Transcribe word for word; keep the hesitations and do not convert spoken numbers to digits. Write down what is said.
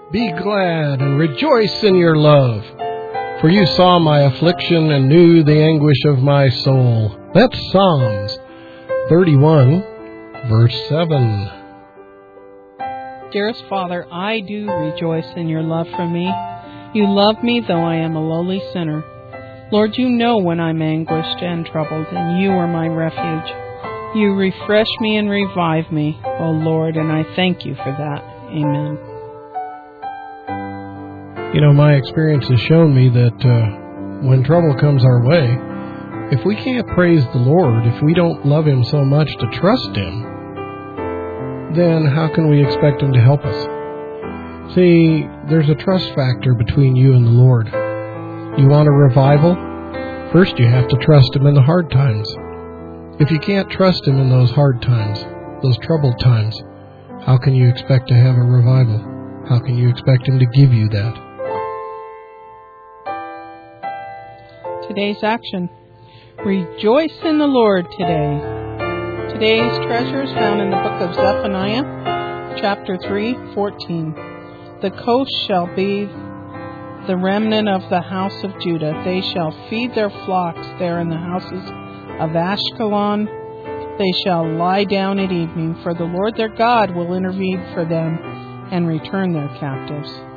Be glad and rejoice in your love. For you saw my affliction and knew the anguish of my soul. That's Psalms thirty-one, verse seven. Dearest Father, I do rejoice in your love for me. You love me, though I am a lowly sinner. Lord, you know when I'm anguished and troubled, and you are my refuge. You refresh me and revive me, O Lord, and I thank you for that. Amen. You know, my experience has shown me that uh, when trouble comes our way, if we can't praise the Lord, if we don't love Him so much to trust Him, then how can we expect Him to help us? See, there's a trust factor between you and the Lord. You want a revival? First you have to trust Him in the hard times. If you can't trust Him in those hard times, those troubled times, how can you expect to have a revival? How can you expect Him to give you that? Today's action. Rejoice in the Lord today. Today's treasure is found in the book of Zephaniah, chapter three, fourteen. The coast shall be the remnant of the house of Judah. They shall feed their flocks there in the houses of Ashkelon. They shall lie down at evening, for the Lord their God will intervene for them and return their captives.